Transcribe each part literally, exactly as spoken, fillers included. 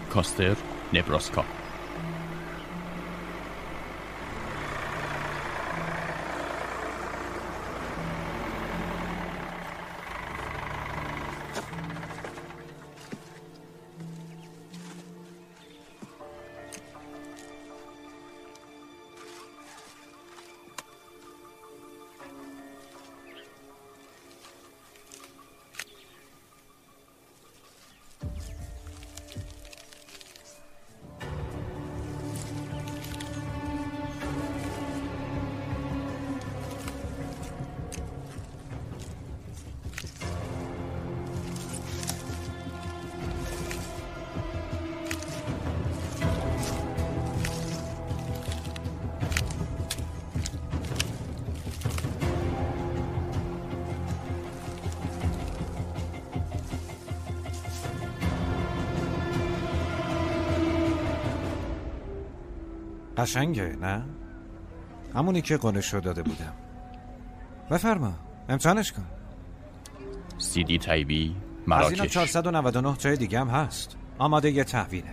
کاستر، نبراسکا. قشنگه نه؟ همونی که قولشو داده بودم. بفرما امتحانش کن. سی دی طیبی مراکش. از اینا چهارصد و نود و نه جای دیگه هم هست. آماده یه تحویله.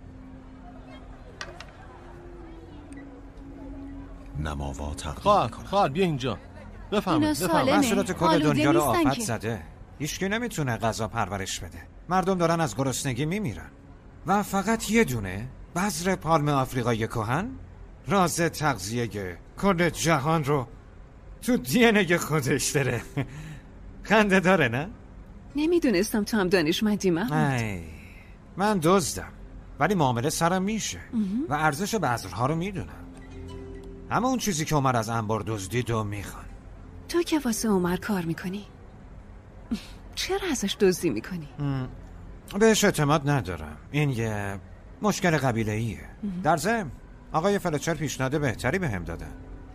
نماوا تقدیم خواهر میکنم. خواهر بیا اینجا. بفهم بفهم. محصولات کل دنیا رو آفت که. زده. هیچکی نمیتونه غذا پرورش بده. مردم دارن از گرسنگی میمیرن و فقط یه دونه بذر پالم آفریقای کهن راز تغذیه کل جهان رو تو دی ان ای خودش داره. خنده داره نه؟ نمیدونستم تو هم دانشمندی محمود. من دزدم ولی معامله سرم میشه و ارزش بذرها رو میدونم. اما اون چیزی که عمر از انبار دزدید و میخوان. تو که واسه عمر کار میکنی چرا ازش دزدی میکنی؟ بهش اعتماد ندارم. این یه مشکل قبیله‌ایه. در ضمن آقای فلچر پیشنهاد بهتری بهم دادن.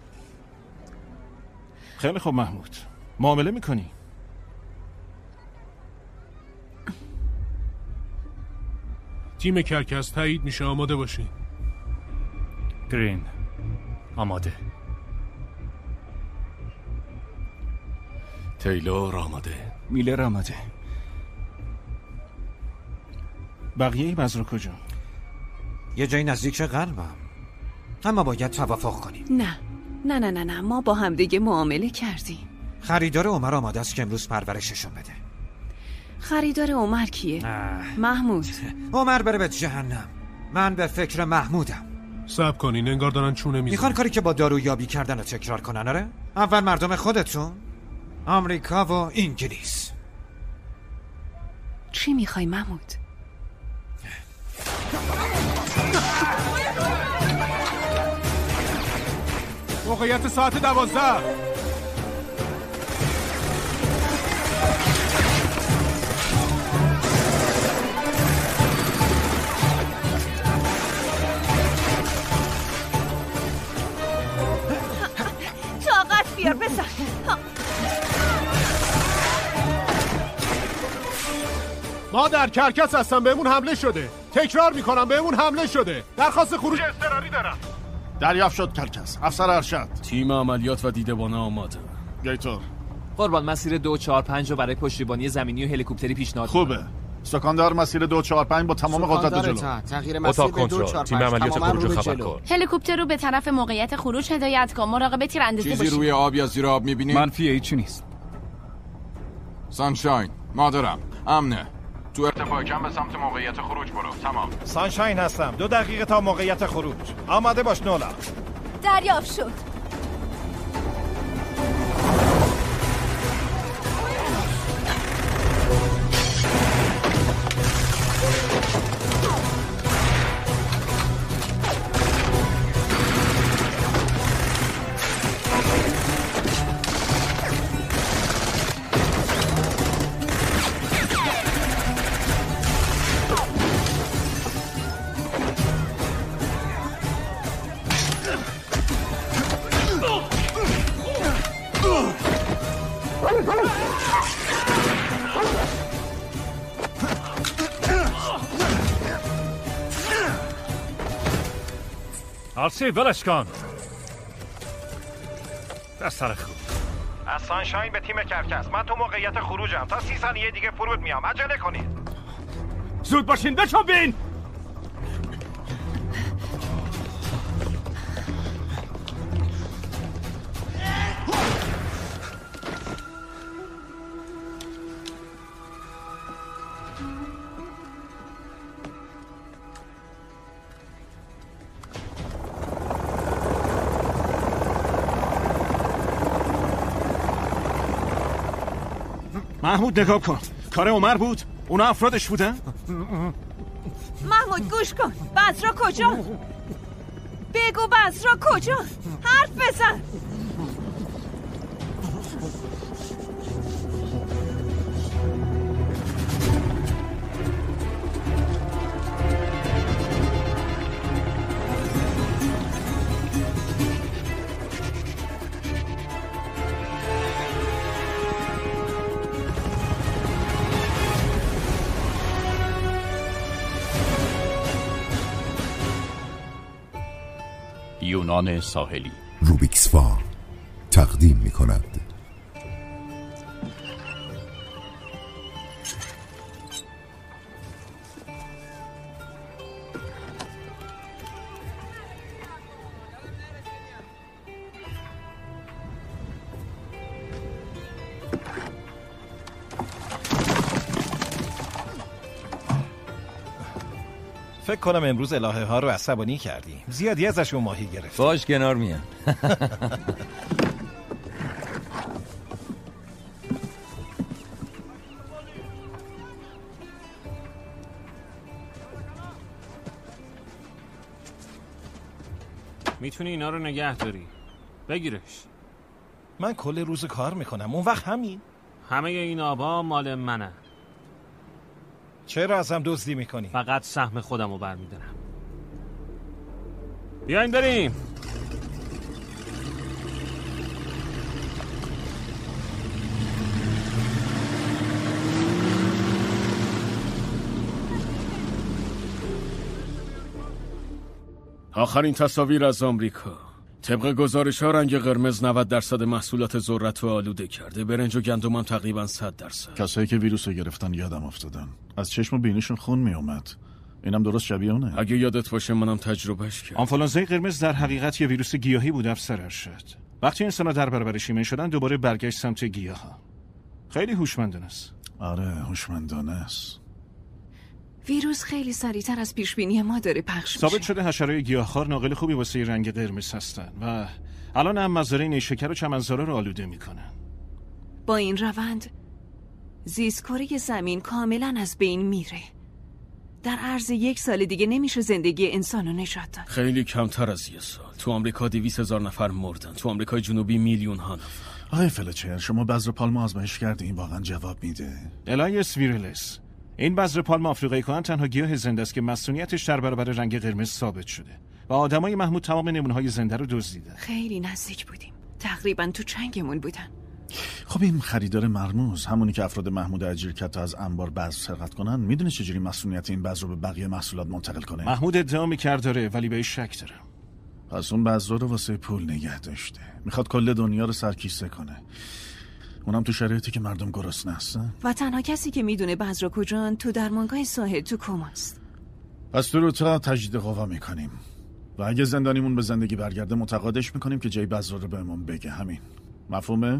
خیلی خوب محمود، معامله میکنی؟ تیم کرکس تایید میشه، آماده باشین. گرین آماده. تیلور آماده. میلر آماده. بقیه بذر کجا؟ یه جایی نزدیک قلبم، اما باید توافق کنیم. نه نه نه نه نه ما با هم دیگه معامله کردیم. خریدار عمر آماده است که امروز پرورششون بده. خریدار عمر کیه؟ اه. محمود. عمر بره به جهنم. من به فکر محمودم. صبر کنین، انگار دارن چونه میزنن. میخوان کاری که با دارویابی کردن رو تکرار کنن. آره؟ اول مردم خودتون، آمریکا و انگلیس. چی میخوای محمود؟ موقعیت ساعت دوازده. طاقت بیار بزن. ما در کرکس هستم، بهمون حمله شده. تکرار میکنم بهمون حمله شده. درخواست خروج اضطراری دارم. دریافت شد کرکس. افسر ارشد. تیم عملیات و دیدبانه آماده. گیتور. قربان مسیر دو چهار پنج رو برای پشتیبانی زمینی و هلیکوپتری پیشنهاد خوبه. سکاندار مسیر دو چهار پنج با تمام قدرت جلو. تغییر مسیر به دو چهار پنج. تیم عملیات خروج خبر کن. هلیکوپتر رو به طرف موقعیت خروج هدایت کن. مراقب تیراندازی باشید. چیزی روی آب یا زیر آب می‌بینی؟ منفی هیچی نیست. سانشاین مادرم امنه. تو ارتفاع کم به سمت موقعیت خروج برو. تمام. سانشاین هستم. دو دقیقه تا موقعیت خروج. آماده باش نولا. دریافت شد. آلسی ولش کن. دستر خوب. از سانشاین به تیم کرکس. من تو موقعیت خروجم. تا سی ثانیه دیگه فرود میام. عجله کنید. زود باشین بچوبین. محمود نگاه کن، کار عمر بود؟ اونا افرادش بودن؟ محمود گوش کن. بزرا کجا؟ بگو بزرا کجا؟ حرف بزن. یونان ساحلی روبیکس فار تقدیم می کند. فکر کنم امروز الهه ها رو عصبانی کردیم. زیادی ازشون ماهی گرفت. باش کنار میان. میتونی اینا رو نگه داری. بگیرش. من کل روز کار میکنم. اون وقت همین. همه این آبا مال منه. چرا ازم دزدی میکنی؟ فقط سهم خودم رو برمیدارم. بیاین بریم. آخرین تصاویر از آمریکا. طبق گزارش ها رنگ قرمز نود درصد محصولات ذرت رو آلوده کرده. برنج و گندم هم تقریبا صد درصد. کسایی که ویروس رو گرفتن یادم افتادن. از چشم و بینیشون خون می اومد. اینم درست شبیه اونه. اگه یادت باشه منم تجربهش کردم. آنفولانزای قرمز در حقیقت یه ویروس گیاهی بود افسر ارشد. وقتی انسان‌ها در برابر ایمن شدن دوباره برگشت سمت گیاها. خیلی هوشمندانه است. آره هوشمندانه است. ویروس خیلی سریعتر از پیشبینی ما داره پخش میشه. ثابت شده حشره‌های گیاهخوار ناقل خوبی واسه رنگ قرمز هستن و الان هم مزارع نیشکر و چمنزارا رو آلوده میکنن. با این روند زیست‌کره زمین کاملا از بین میره. در عرض یک سال دیگه نمیشه زندگی انسانو نجات داد. خیلی کمتر از یه سال. تو آمریکا دویست هزار نفر مردن. تو آمریکای جنوبی میلیون ها نفر. آقای فلچر شما بذر پالم آزمایش کردین؟ واقعا جواب میده؟ الایس ویرلس. این بذر پالم آفریقایی کهن تنها گیاه زنده است که مسئولیتش در برابر رنگ قرمز ثابت شده و آدمای محمود تمام نمونه‌های زنده رو دزدیدن. خیلی نزدیک بودیم. تقریبا تو چنگمون بودن. خب این خریدار مرموز همونی که افراد محمود اجیر کرد تا از انبار بذر سرقت کنن میدونه چجوری مسئولیت این بذر رو به بقیه محصولات منتقل کنه؟ محمود ادعا می‌کرد داره ولی بهش شک دارم. پس اون بذر رو واسه پول نگه داشته. میخواد کل دنیا رو سرکیسه کنه. اونم تو شرایطی که مردم گرسنه هستن. و تنها کسی که میدونه بذر کجان تو درمانگاه ساحل تو کماست. پس تو رو تا تجدید قوا میکنیم و اگه زندانیمون به زندگی برگرده متقاعدش میکنیم که جای بذر رو بهمون بگه. همین. مفهومه؟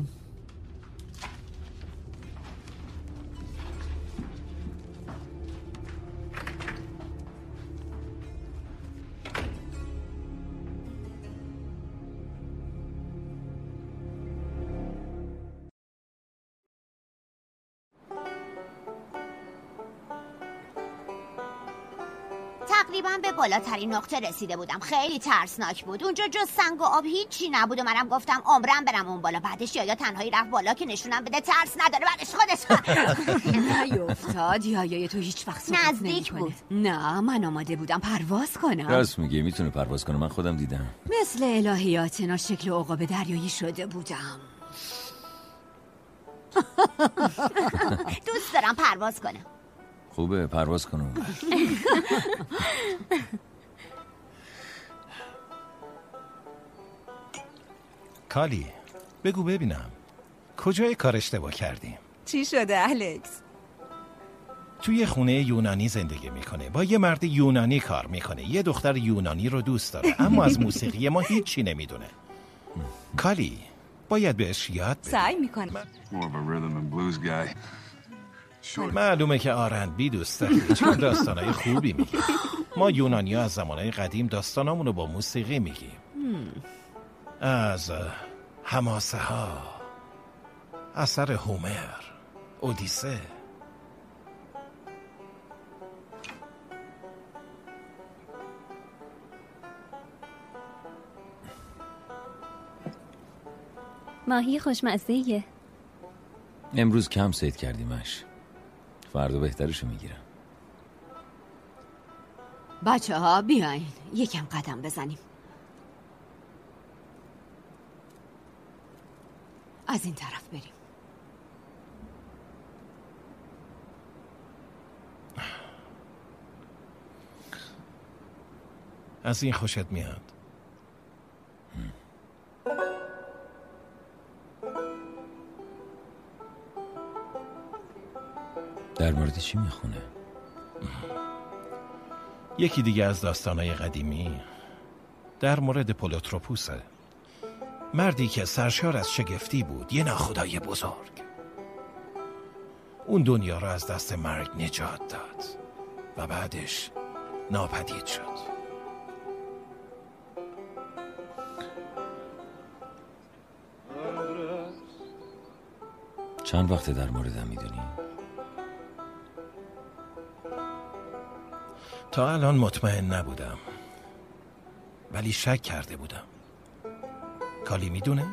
تقریبا به بالاترین نقطه رسیده بودم. خیلی ترسناک بود. اونجا جز سنگ و آب هیچی نبود و منم گفتم عمرم برم اون بالا. بعدش یا تنهایی رفت بالا که نشونم بده ترس نداره. بعدش خودش نیفتاد. یایای تو هیچ وقت نزدیک بود. نه من آماده بودم پرواز کنم. راست میگه میتونه پرواز کنه. من خودم دیدم. مثل الهیاتنا شکل عقاب دریایی شده بودم. دوست دارم پرواز کنم. خوبه پرواز کنم. کالی بگو ببینم کجای کار اشتباه کردیم؟ چی شده الکس؟ توی خونه یونانی زندگی میکنه، با یه مرد یونانی کار میکنه، یه دختر یونانی رو دوست داره، اما از موسیقی ما هیچی نمیدونه. کالی باید بهش یاد بدی. سعی میکنه. معلومه که آرندبی دوست داره. چون داستانای خوبی میگه. ما یونانی ها از زمانهای قدیم داستانامونو با موسیقی میگیم. از حماسه ها، اثر هومر، اودیسه. ماهی خوشمزه‌ایه. امروز کم صید کردیمش. فردا بهترشو میگیرم. بچه ها بیاین یکم قدم بزنیم. از این طرف بریم. از این خوشت میاد؟ در مورد چی میخونه؟ یکی دیگه از داستانهای قدیمی در مورد پولوتروپوسه. مردی که سرشار از شگفتی بود، یه ناخدای بزرگ. اون دنیا رو از دست مرگ نجات داد و بعدش ناپدید شد. چند وقته در موردم میدونی؟ تا الان مطمئن نبودم، ولی شک کرده بودم. کالی میدونه؟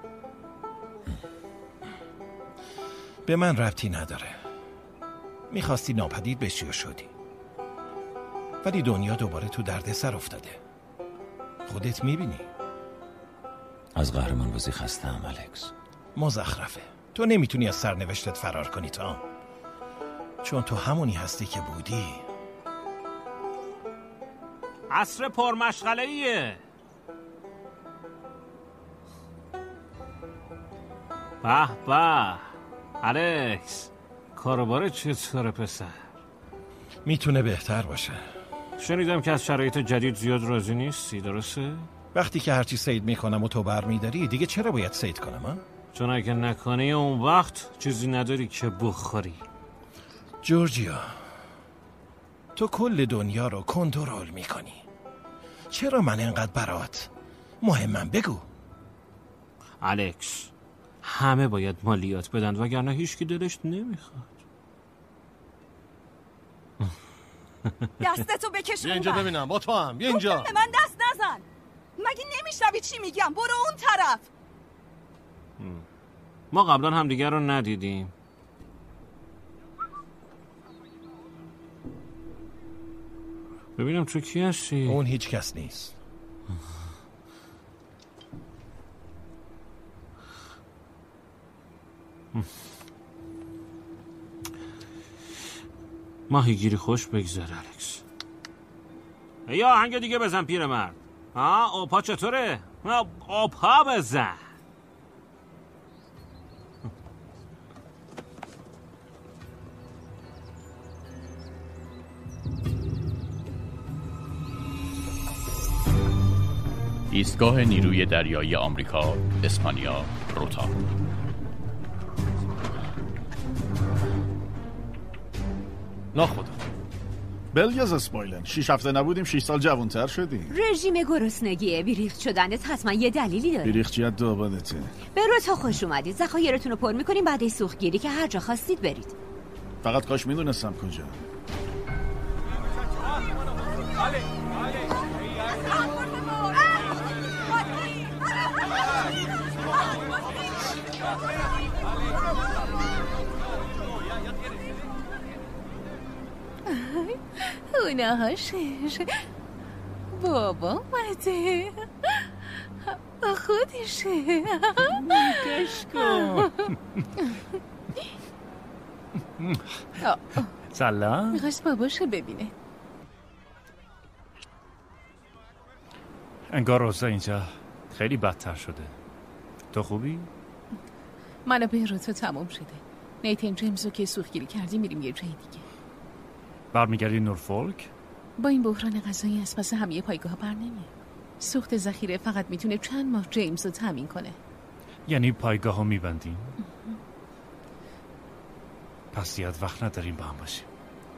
به من ربطی نداره. میخواستی ناپدید بشی و شدی، ولی دنیا دوباره تو دردسر افتاده. خودت میبینی. از قهرمان بازی خسته‌ام الکس. مزخرفه. تو نمیتونی از سرنوشتت فرار کنی تا، چون تو همونی هستی که بودی. عصر پرمشغله ایه. به به الکس، کاروبار چطوره پسر؟ میتونه بهتر باشه. شنیدم که از شرایط جدید زیاد راضی نیستی، درسته؟ وقتی که هرچی سید میکنم و تو بر میداری، دیگه چرا باید سید کنم ها؟ چون اگه نکنی اون وقت چیزی نداری که بخوری. جورجیا، تو کل دنیا رو کنترل میکنی. چرا من انقدر برات مهمم؟ بگو. الکس، همه باید مالیات بدن وگرنه هیچ کی دلش نمیخواد. دستتو بکش بیا اینجا ببینم. با تو هم بیا اینجا. به من دست نزن. مگه نمیشنوی چی میگم؟ برو اون طرف. ما قبلا همدیگر رو ندیدیم. ببینم تو کی هستی؟ اون هیچ کس نیست. ماهیگیری خوش بگذار الکس. یا آهنگ دیگه بزن پیرمرد. ها اوپا چطوره؟ اوپا بزن. ایستگاه نیروی دریایی آمریکا، اسپانیا، روتا. ناخدا بلگز اسپایلن. شیش هفته نبودیم شیش سال جوانتر شدیم. رژیم گرسنگیه. بیریخت شدنت حتما یه دلیلی داره. بیریختیت دوبادته. به روتا خوش اومدید. ذخایرتون رو پر میکنیم بعد سوختگیری که هر جا خواستید برید. فقط کاش میدونستم کجا. اونها شش بابا اومده. خودشه. کشکو سلام. میخواست باباشو ببینه. انگار روزا اینجا خیلی بدتر شده. تو خوبی؟ منو به روتا تمام شده. نیتن جیمزو که سوختگیری کردی میریم یه جای دیگه. برمیگردی نورفولک؟ با این بحران غذایی از پس همه پایگاه بر نمیاد. سوخت ذخیره فقط میتونه چند ماه جیمز رو تامین کنه. یعنی پایگاه ها میبندیم؟ پس زیاد وقت نداریم با هم باشیم.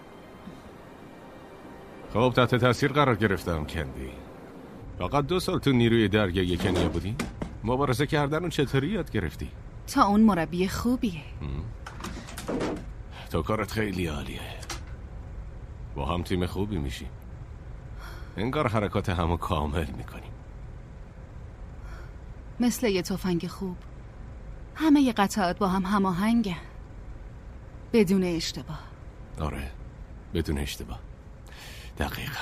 خب تحت تاثیر قرار گرفتم کندی. فقط دو سال تو نیروی دریایی کنیا بودی؟ مبارزه کردن اون چطوری یاد گرفتی؟ تا اون مربی خوبیه. تو کارت خیلی عالیه. با هم تیم خوبی میشی. انگار حرکات همو کامل میکنیم. مثل یه تفنگ خوب. همه ی قطعات با هم هماهنگن. بدون اشتباه. آره، بدون اشتباه. دقیقاً.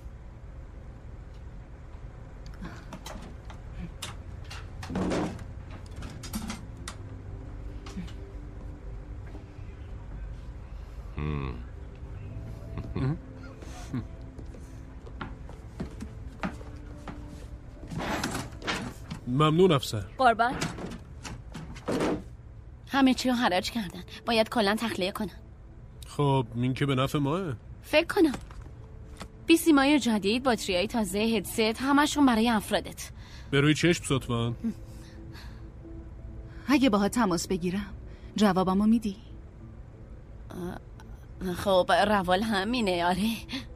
ممنون افسر. قربان. همه چی رو حراج کردن. باید کلا تخلیه کنن. خب این که به نفع ماه. فکر کنم بیسیمای جدید، باتریای تازه، هدست، همشون برای افرادت. به روی چشم لطفاً. اگه باها تماس بگیرم جوابمو میدی؟ خب روال همینه. آره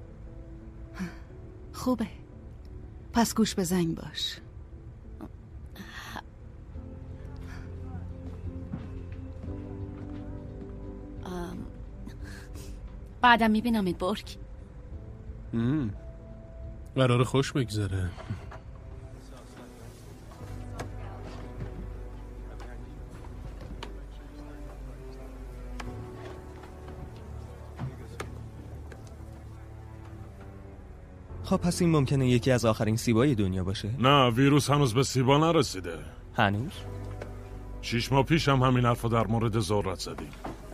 خوبه. پس گوش به زنگ باش. بعدم میبینمت برگ. قرار خوش بگذره. خب پس این ممکنه یکی از آخرین سیبای دنیا باشه؟ نه، ویروس هنوز به سیبا نرسیده. هنوز؟ شیش ماه پیش هم همین حرفو در مورد ذرت زدیم.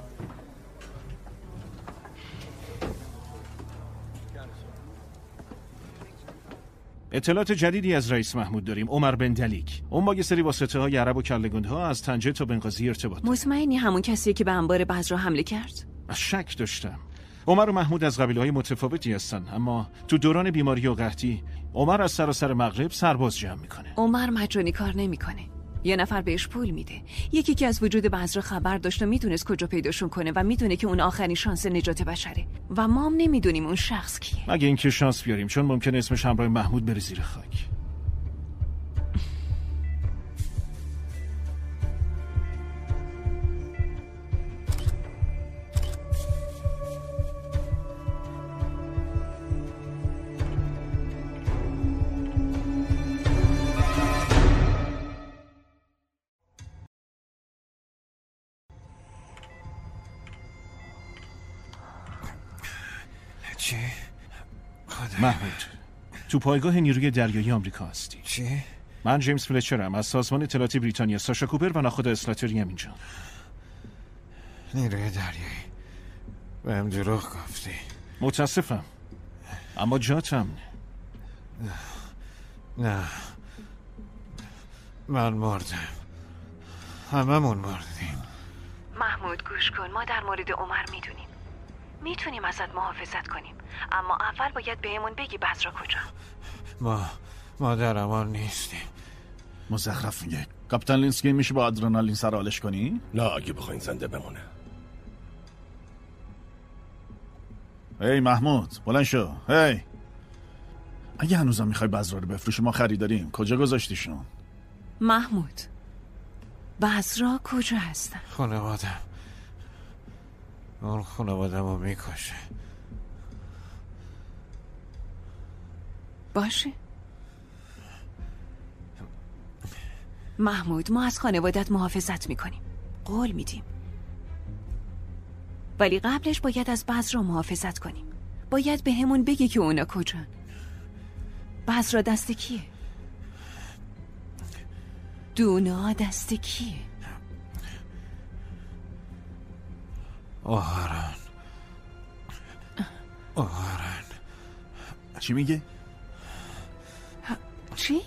اطلاعات جدیدی از رئیس محمود داریم. عمر بن دلیک. اون با یه سری واسطه های عرب و کله‌گندها از طنجه تا بنغازی ارتباط. مطمئنی همون کسیه که به انبار بذر حمله کرد؟ شک داشتم. عمر و محمود از قبیله‌های متفاوتی هستن، اما تو دوران بیماری و قحطی عمر از سراسر مغرب سرباز جمع میکنه. عمر مجانی کار نمیکنه. یه نفر بهش پول میده. یکی که از وجود بذر خبر داشت و میدونست کجا پیداشون کنه و میدونه که اون آخرین شانس نجات بشره و ما هم نمیدونیم اون شخص کیه. مگه اینکه شانس بیاریم، چون ممکنه اسمش همراه محمود بره زیر خاک. چی؟ محمود، تو پایگاه نیروی دریایی آمریکا هستی. چی؟ من جیمز فلچرم از سازمان اطلاعاتی بریتانیا. ساشا کوپر و ناخدا اسلاتری هم اینجا. نیروی دریایی بهم دروغ گفتی. متاسفم، اما جاتم. نه نه من مردم. هممون مردیم. محمود گوش کن، ما در مورد عمر میدونیم. میتونیم ازت محافظت کنیم، اما اول باید بهمون بگی بذر کجا. ما ما در امان نیستیم. مزخرف میگه. کاپیتان لینسکی میشه با آدرنالین سرحالش کنی؟ نه اگه بخواین زنده بمونه. هی محمود بلند شو. هی اگه هنوزم میخوای بذر رو بفروشی، ما خریداریم. کجا گذاشتیشون؟ محمود بذرها کجا هستن؟ خانوادم. اون خانوادم رو میکشه. باشه محمود، ما از خانوادت محافظت میکنیم، قول میدیم، ولی قبلش باید از بذر محافظت کنیم. باید به همون بگی که اونا کجان. بذر دست کیه؟ دونا دست کیه؟ آهران آهران چی میگه؟ چی؟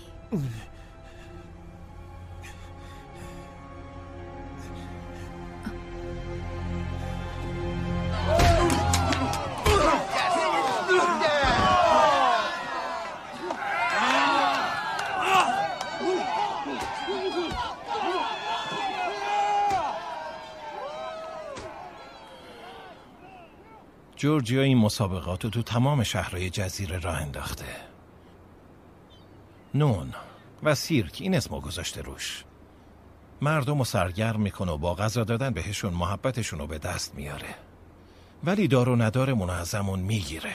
جورجیا این مسابقات رو تو تمام شهرهای جزیره راه انداخته. نون و سیرک این اسمو گذاشته روش. مردم رو سرگرم میکنه و با غذا دادن بهشون محبتشون رو به دست میاره. ولی دار و ندارمون ازمون میگیره.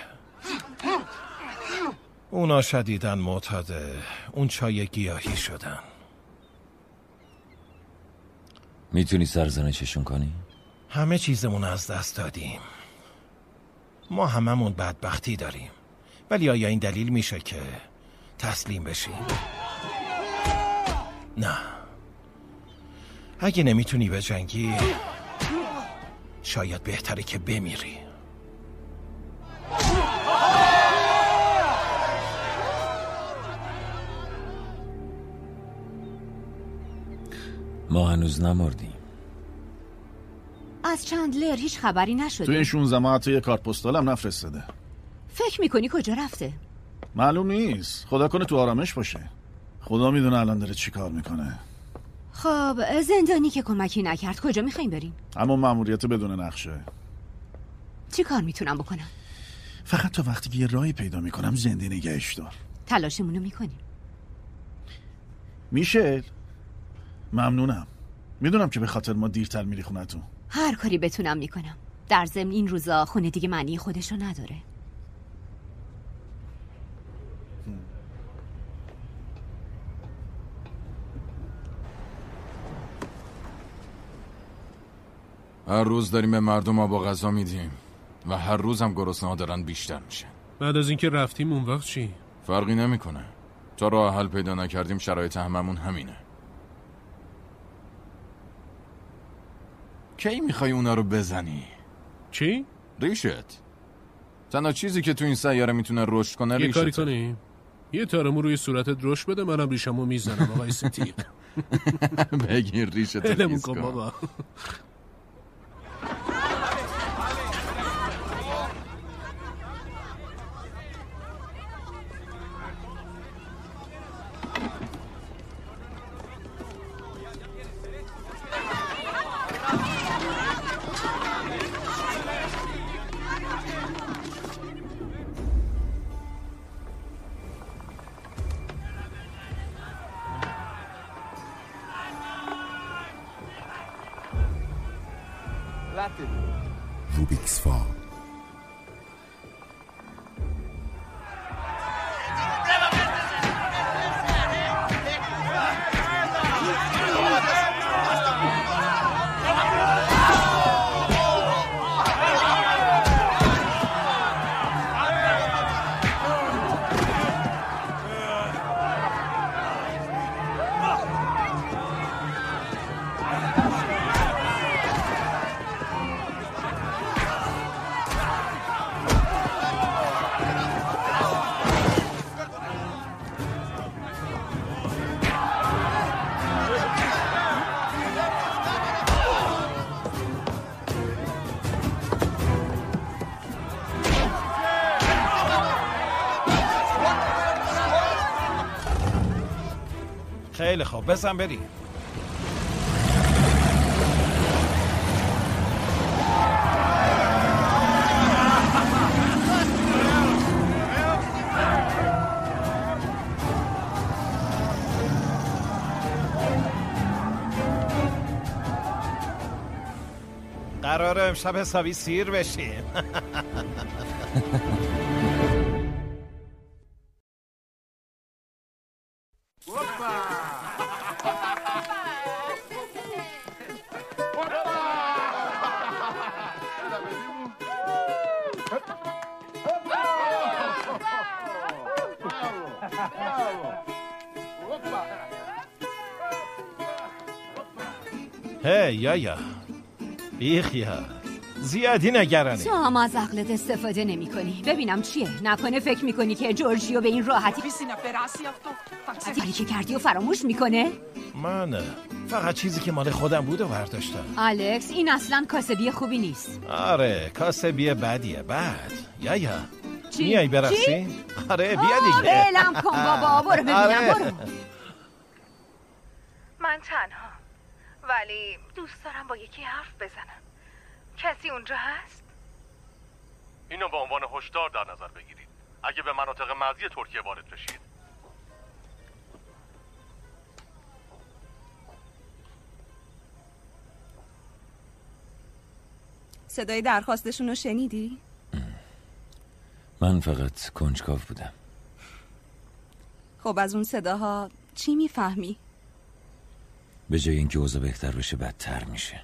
اونا شدیداً معتاده اون چای گیاهی شدن. میتونی سرزنششون کنی؟ همه چیزمون از دست دادیم. ما هممون بدبختی داریم، ولی آیا این دلیل میشه که تسلیم بشیم؟ نه. اگه نمیتونی به جنگی شاید بهتره که بمیری. ما هنوز نمردیم. از چندلر هیچ خبری نشده. تو این شونزده ماه حتی یه کارت پستال هم نفرستاده. فکر میکنی کجا رفته؟ معلوم نیست. خدا کنه تو آرامش باشه. خدا میدونه الان داره چی کار میکنه. خب زندانی که کمکی نکرد کجا میخوایم بریم؟ اما مأموریت بدون نقشه. چی کار میتونم بکنم؟ فقط تا وقتی که یه راهی پیدا میکنم زنده نگهش دار. تلاشمونو میکنیم. میشل ممنونم. میدونم که به خاطر ما دیرتر میری خونتون. هر کاری بتونم میکنم. در ضمن این روزا خونه دیگه معنی خودشو نداره. هر روز داریم به مردم آب و غذا میدیم و هر روز هم گرسنه‌ها دارن بیشتر میشن. بعد از اینکه رفتیم اون وقت چی؟ فرقی نمیکنه. تا راه حل پیدا نکردیم شرایط هممون همینه. کی میخوای اونا رو بزنی؟ چی؟ ریشت. تنها چیزی که تو این سیاره میتونه رشد کنه ریشت. یه کاری کنیم؟ یه تارمو روی صورتت رشد بده، منم ریشمو میزنم آقای ستیق. بگیر ریشت رو بیز کن بابا. روبیکس فال. خیلی خوب، بزن بریم. قراره امشب حسابی سیر بشیم. هی یایا بیخیا زیادی نگرانی. تو هم از عقلت استفاده نمی کنی. ببینم چیه؟ نکنه فکر میکنی که جورجیو به این راحتی کاری که کردی و فراموش میکنه؟ من فقط چیزی که مال خودم بود و برداشتم. الکس این اصلا کاسبی خوبی نیست. آره کاسبی بدیه. بعد یایا چی؟ میای برقصی؟ چی؟ آره بیا دیگه. بلم کن بابا برو ببینم. آره. برو. من تنها، ولی دوست دارم با یکی حرف بزنم. کسی اونجا هست؟ اینو به عنوان هشدار در نظر بگیرید اگه به مناطق مرزی ترکیه وارد بشید. صدای درخواستشون رو شنیدی؟ من فقط کنجکاو بودم. خب از اون صداها چی میفهمی؟ به جای اینکه اوضاع بهتر بشه بدتر میشه.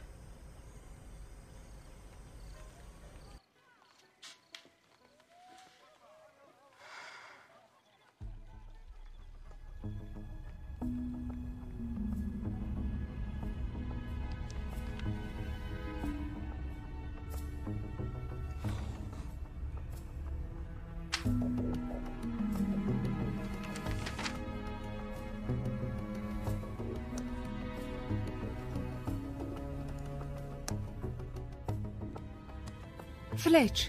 فلچ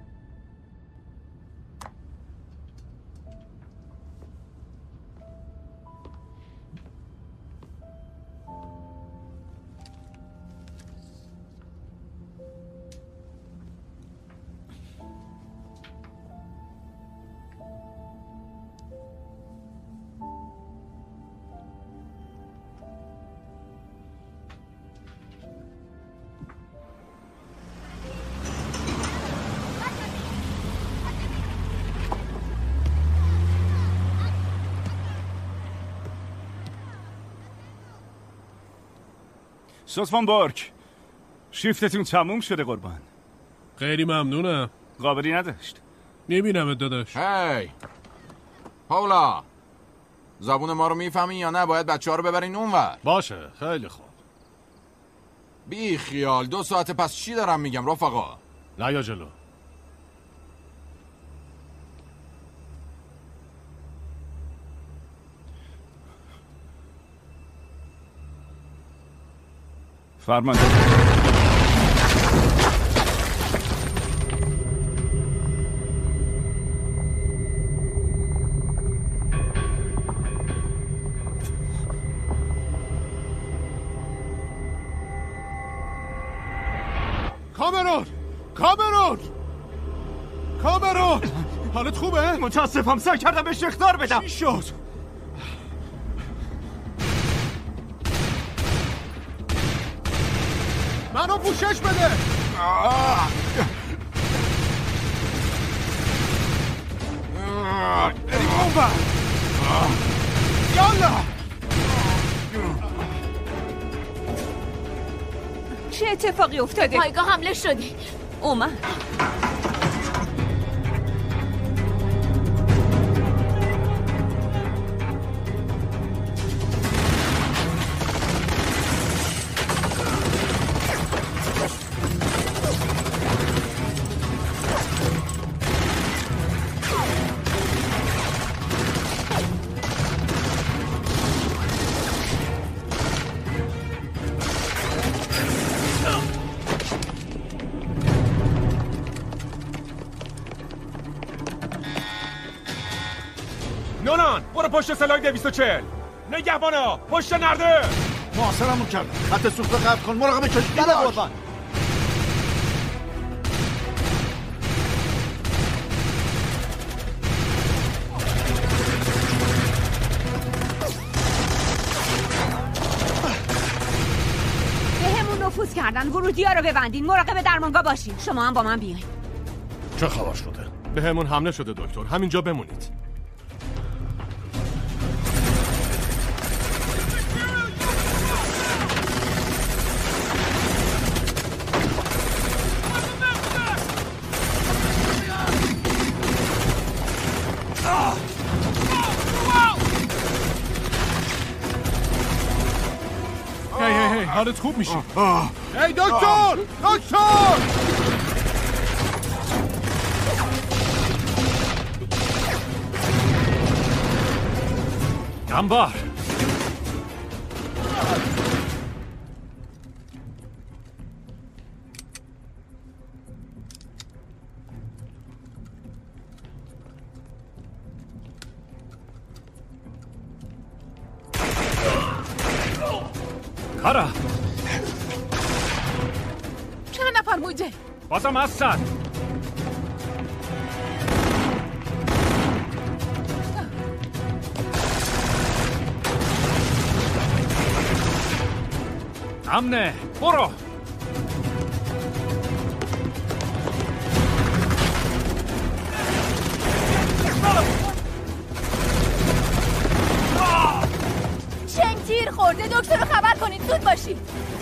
سوسفان بارک، شیفتتون تموم شده قربان. خیلی ممنونم. قابلی نداشت. میبینم داداش. هی پاولا، زبون ما رو میفهمی یا نه؟ باید بچه ها رو ببرین اونور. باشه خیلی خوب. بی خیال، دو ساعت پس چی دارم میگم رفقا؟ نه یا جلو. فرمانده. کامرون! کامرون! کامرون! حالت خوبه؟ متاسفم، سعی کردم بهش اخطار بدم. چی شد؟ منو پوشش بده. بریم اونور. یالا. چه اتفاقی افتاده؟ پایگاه حمله شدی. اومد. نونان برو پشت سلاح دویست و چهل. نگهبانا پشت نرده. محاصرمون کردن. خط سوخت قطع کن. مراقب کشتی باش. قربان. بهمون نفوذ کردن. ورودی‌ها رو ببندین. مراقب درمانگاه باشین. شما هم با من بیاین. چه خبر شده؟ به همون حمله شده دکتر. همینجا بمونید. هی هی هی حالت خوب میشه. ای دکتر! دکتر! انبار. کارا چند نفر مونده؟ بازم هستن. امنه برو. باشید.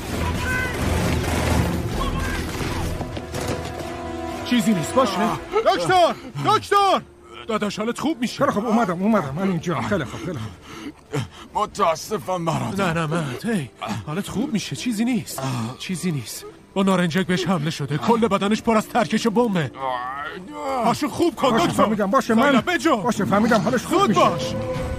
چیزی نیست باشه. دکتر دکتر داداش حالت خوب میشه. خیلی خوب اومدم اومدم من اینجا. خیلی خوب خیلی خوب. متاسفم برادر. نه نه مهد هی حالت خوب میشه. چیزی نیست چیزی نیست. با نارنجک بهش حمله شده. کل بدنش پر از ترکش بمبه. هاشو خوب کن دکتر. فهمیدم باشه من باشه فهمیدم حالش خوب میشه. باش.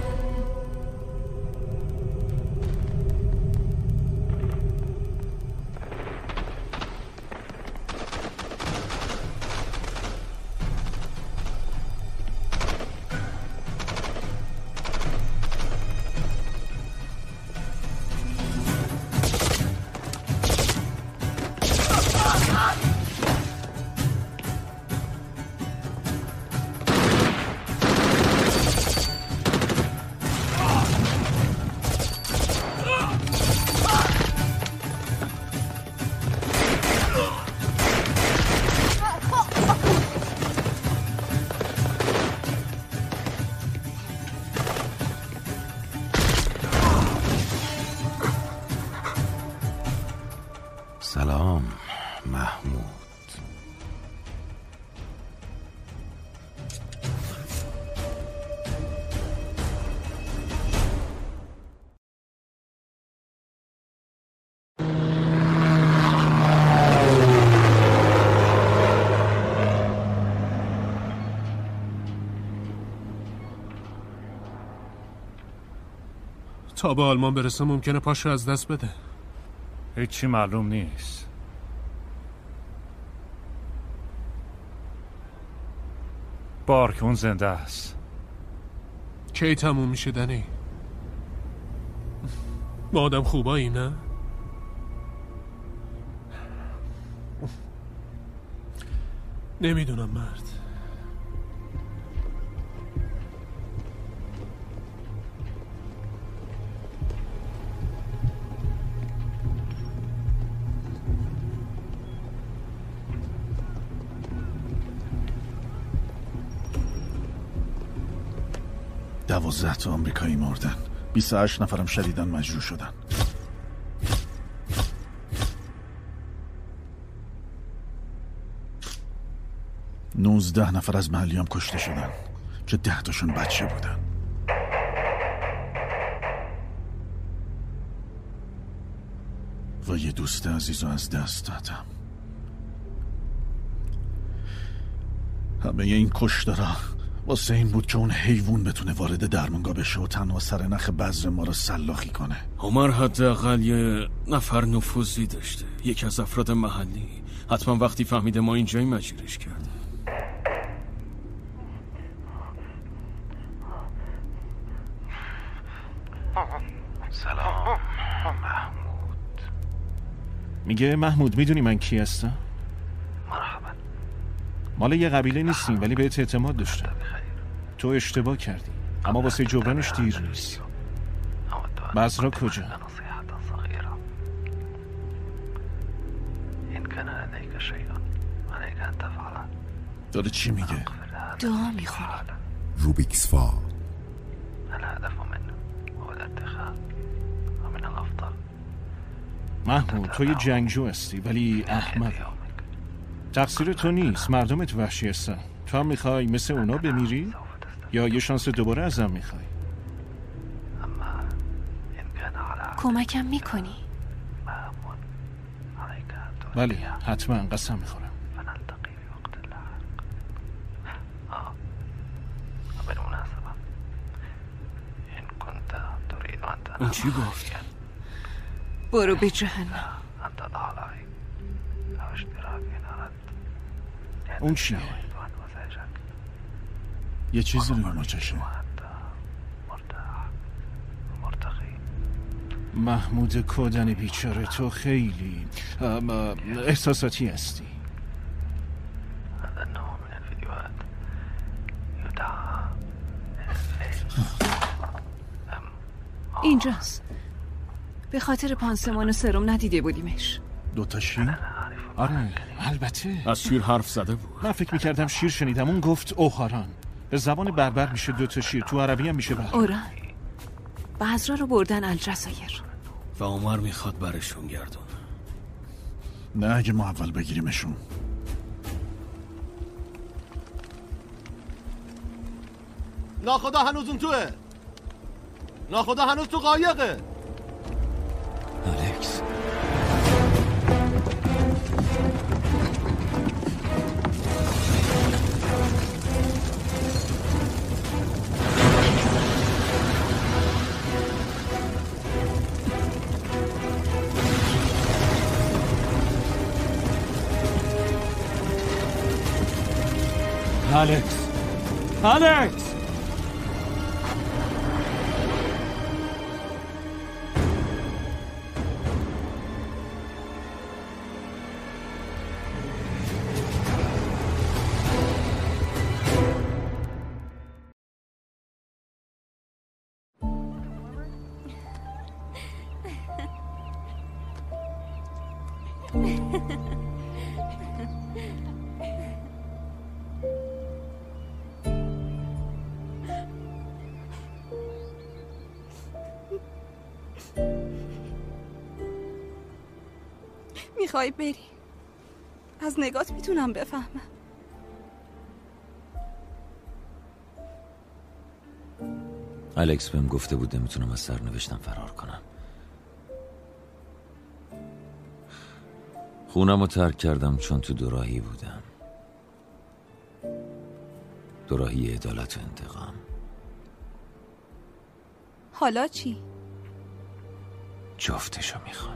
سلام محمود. تا به آلمان برسه ممکنه پاشو از دست بده. هیچی معلوم نیست. بارکون زنده است. کی تموم میشه دنی؟ ما آدم خوبایی نه؟ نمیدونم مرد. دوازده تا آمریکایی مردن. بیست و هشت نفرم شدیداً مجروح شدن. نوزده نفر از محلیام کشته شدن که ده تاشون بچه بودن. و یه دوست عزیز رو از دست دادم. همه این کشتارا واسه این بود که اون حیوان بتونه وارد درمانگاه بشه و تنها سر نخ بذر ما رو سلاخی کنه. عمر حداقل یه نفر نفوذی داشته، یکی از افراد محلی. حتما وقتی فهمیده ما اینجایی مجبورش کرده. سلام محمود. میگه محمود میدونی من کی هستم؟ مرحبا. مال یه قبیله نیستیم ولی بهت اعتماد داشتم. تو اشتباه کردی اما واسه جبرانش دیر نیست. بذرا کجا؟ داره چی میگه؟ دعا میخونه. روبیکس فا. محمود تو یه جنگجو هستی ولی احمق. تقصیر تو نیست، مردمت وحشی هستن. تو هم میخوای مثل اونا بمیری؟ یا یه شانس دوباره ازم میخوای؟ کمکم میکنی؟ بله حتما، قسم میخورم. اون چی گفت؟ برو به جهنم. اون چیه؟ یه چیزی روی ماچشه. محمود کودن بیچاره، تو خیلی احساساتی هستی. اینجاست. به خاطر پانسمان و سرم ندیده بودیمش. دوتا شیر؟ آره البته. از شیر حرف زده بود. من فکر میکردم شیر شنیدم. اون گفت اوهاران. به زبان بربر میشه دوتا شیر، تو عربی هم میشه بر. اوران. بذرا رو بردن الجزایر. و عمر میخواد برشون گردون. نه اگه ما اول بگیریمشون. ناخدا هنوز اون توه. ناخدا هنوز تو قایقه. الکس الکس الکس میخوای بری؟ از نگات میتونم بفهمم. الکس بهم گفته بود نمیتونم از سرنوشتم فرار کنم. خونم رو ترک کردم چون تو دوراهی بودم. دوراهی عدالت و انتقام. حالا چی؟ جفتشو میخوام.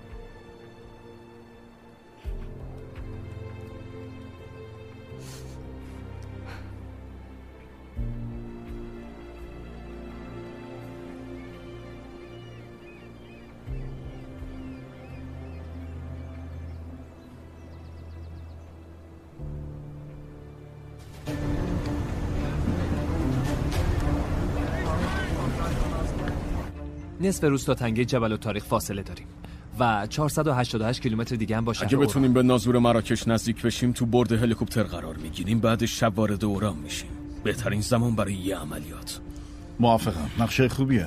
نصف روز تا تنگه جبل الطارق فاصله داریم و چهارصد و هشتاد و هشت کیلومتر دیگه هم با شهر اگه بتونیم به ناظور مراکش نزدیک بشیم تو برد هلیکوپتر قرار میگیریم، بعدش شب وارد اورام میشیم. بهترین زمان برای یه عملیات. موافقم، نقشه خوبیه.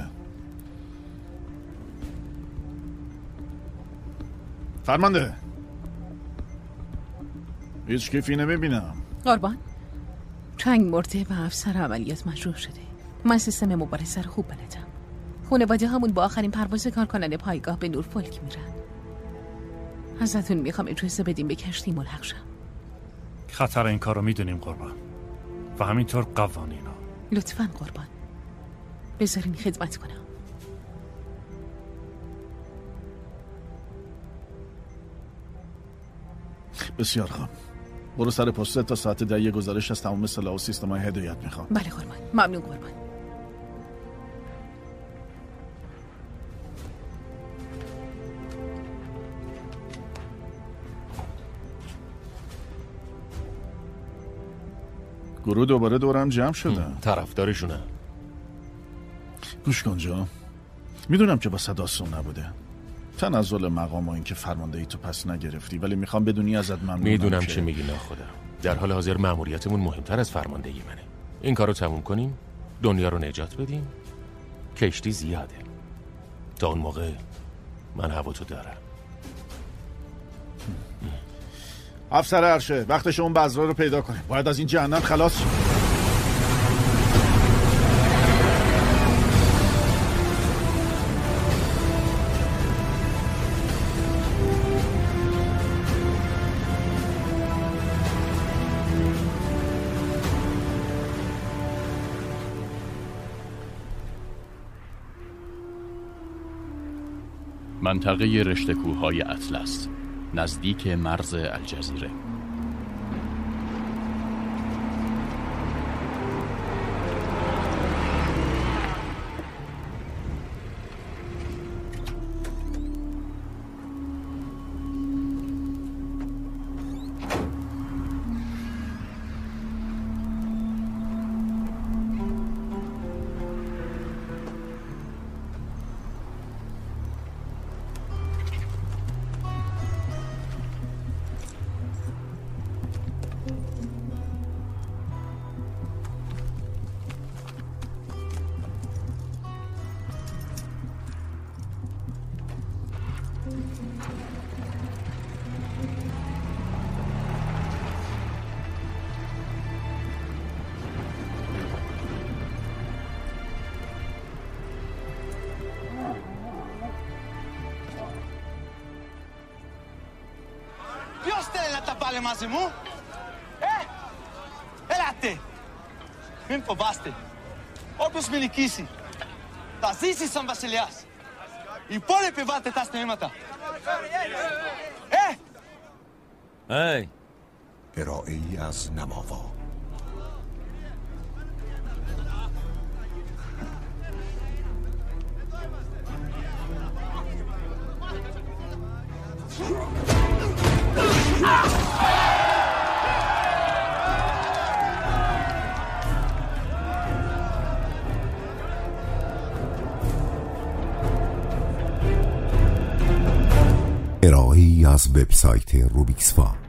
فرمانده، هیچ کیفی نمیبینم. قربان، چنگ مرده و افسر عملیات مجروح شده. من سیستم مبارزه رو خوب بلدم. خانواده همون با آخرین پرواز کارکنان پایگاه به نورفولک میرن. ازتون میخوام اجازه بدیم به کشتی ملحق شم. خطر این کار رو میدونیم قربان و همینطور قوانینا. لطفاً قربان، بذارین خدمت کنم. بسیار خوب، برو سر پست تا ساعت ده یه گزارش از تمام سلاح و سیستم‌های هدایت میخوام. بله قربان، ممنون قربان. گروه دوباره دورم جمع شده. طرفدارشونه. گوش کن جا، میدونم که با صداستون نبوده، تنزل مقام و این که فرماندهی تو پس نگرفتی، ولی میخوام بدونی ازت ممنونم. میدونم که... چی میگی ناخدا. در حال حاضر مأموریتمون مهمتر از فرماندهی منه. این کارو تموم کنیم، دنیا رو نجات بدیم. کشتی زیاده، تا اون موقع من هوا تو دارم. افسر ارشه، وقتش اون بذرا رو پیدا کنیم. باید از این جهنم خلاص شیم. منطقه رشته کوههای اطلس نزدیک مرز الجزیره. vale más de mu? Eh? Elate. Min po baste. Opus minikisi. Tazisi san Vasilias. I pole pivate tas nemata. Eh? هی ارائه‌ای از نماوا. ارائه‌ای از وبسایت روبیکس فا.